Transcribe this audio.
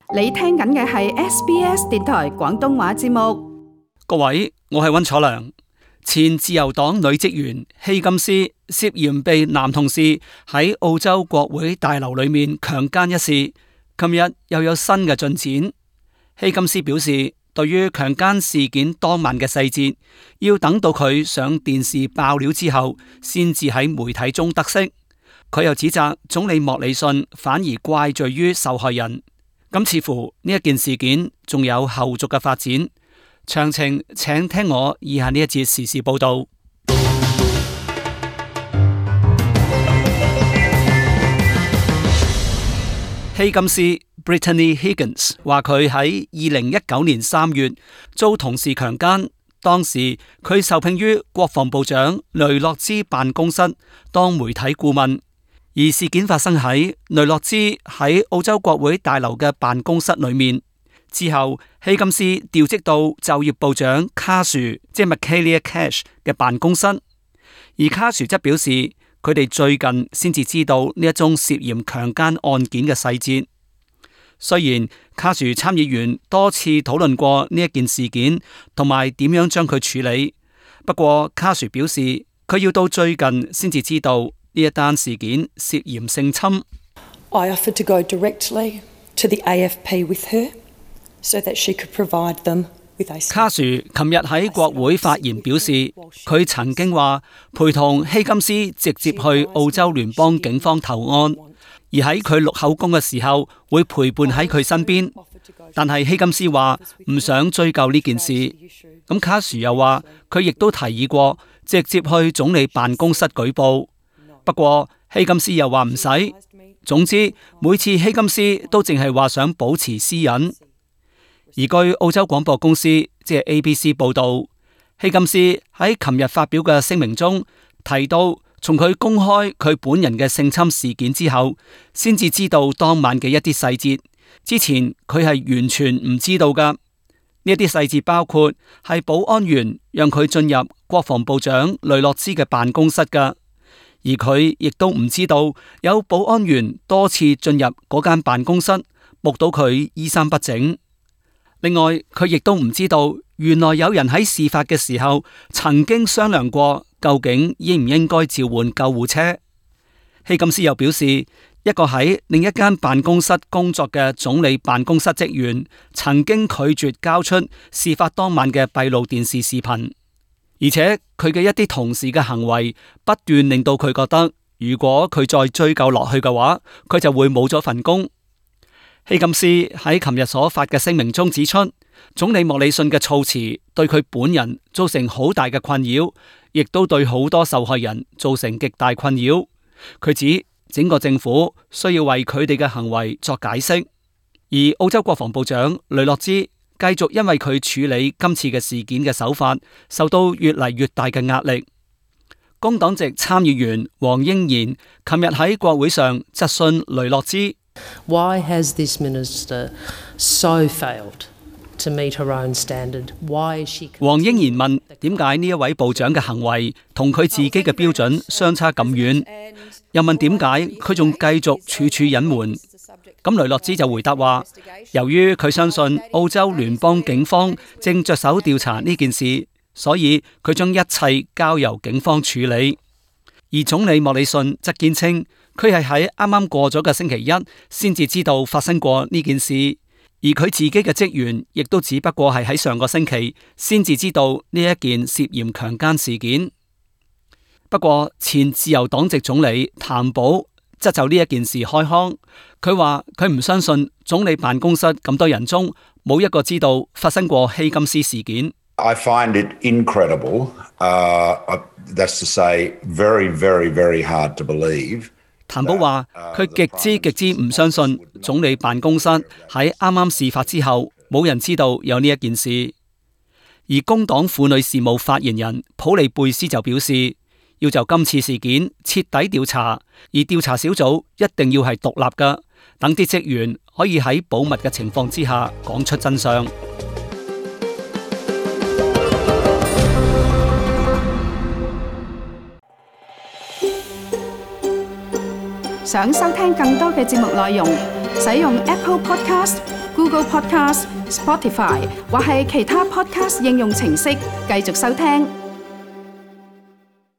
你聽緊嘅係 SBS 電台廣東話節目。 各位，我係溫楚良。前自由黨女職員希金斯涉嫌被男同事喺澳洲國會大樓裏面強姦一事，琴日又有新嘅進展。希金斯表示，對於強姦事件當晚嘅細節，要等到佢上電視爆料之後，先至喺媒體中得悉。佢又指責總理莫里遜反而怪罪於受害人。咁似乎呢一件事件仲有後續嘅發展，詳情請聽我以下呢一節時事報道。希金斯 Brittany Higgins 話佢喺2019年3月遭同事強姦，當時佢受聘於國防部長雷諾茲辦公室當媒體顧問。而事件發生喺雷諾茲喺澳洲國會大樓嘅辦公室裏面。之後，希金斯調職到就業部長卡殊，即係 Michaelia Cash 嘅辦公室。而卡殊則表示，佢哋最近先至知道呢一宗涉嫌強姦案件嘅細節。雖然卡殊參議員多次討論過呢一件事件，同埋點樣將佢處理，不過卡殊表示，佢要到最近先至知道呢一單事件涉嫌性侵。 I offered to go directly to the AFP with her, so that she could provide them with a... 卡殊琴日喺國會發言表示，佢曾經話陪同希金斯直接去澳洲聯邦警方投案，而喺佢錄口供嘅時候會陪伴喺佢身邊。但係希金斯話唔想追究呢件事。咁卡殊又話佢亦都提議過直接去總理辦公室舉報。不過希金斯又話唔使。總之每次希金斯都淨係話想保持私隱。而據澳洲廣播公司即係 ABC 報道，希金斯喺琴日發表嘅聲明中提到，從佢公開佢本人嘅性侵事件之後，先至知道當晚嘅一啲細節。之前佢係完全唔知道噶。呢一啲細節包括係保安員讓佢進入國防部長雷諾茲嘅辦公室噶。而佢亦都唔知道有保安員多次進入嗰間辦公室，目睹佢衣衫不整。另外，佢亦都唔知道原來有人喺事發嘅時候曾經商量過，究竟應唔應該召喚救護車。希金斯又表示，一個喺另一間辦公室工作嘅總理辦公室職員曾經拒絕交出事發當晚嘅閉路電視視頻。而且佢嘅一啲同事嘅行為不斷令到佢覺得，如果佢再追究落去嘅話，佢就會冇咗份工。希金斯喺琴日所發嘅聲明中指出，總理莫里遜嘅措辭對佢本人造成好大嘅困擾，亦都對好多受害人造成極大困擾。佢指整個政府需要為佢哋嘅行為作解釋。而澳洲國防部長雷諾茲繼續因為佢處理今次嘅事件嘅手法，受到越嚟越大嘅壓力。工黨籍參議員黃英賢琴日喺國會上質詢雷諾茲 Why has this minister so failed to meet her own standard? Why is she... 黃英賢問點解呢一位部長嘅行為同佢自己嘅標準相差咁遠，又問點解佢仲繼續處處隱瞞。咁雷諾茲就回答話，由於佢相信澳洲聯邦警方正着手調查呢件事，所以佢將一切交由警方處理。而總理莫里遜則堅稱，佢係喺啱啱過咗嘅星期一先至知道發生過呢件事，而佢自己嘅職員亦都只不過係喺上個星期先至知道呢一件涉嫌強姦事件。不過前自由黨籍總理譚寶則就呢一件事開腔，佢話佢唔相信總理辦公室咁多人中冇一個知道發生過希金斯事件。 I find it incredible, that's to say, very, very, very hard to believe. 譚寶話佢極之唔相信總理辦公室喺啱啱事發之後冇人知道有呢一件事。而工黨婦女事務發言人普利貝斯就表示，要就今次事件徹底調查，而調查小組一定要係獨立㗎，等啲職員可以喺保密嘅情況之下講出真相。 想收聽更多嘅節目內容，使用 Apple Podcast、 Google Podcast、Spotify 或係其他 Podcast 應用程式繼續收聽。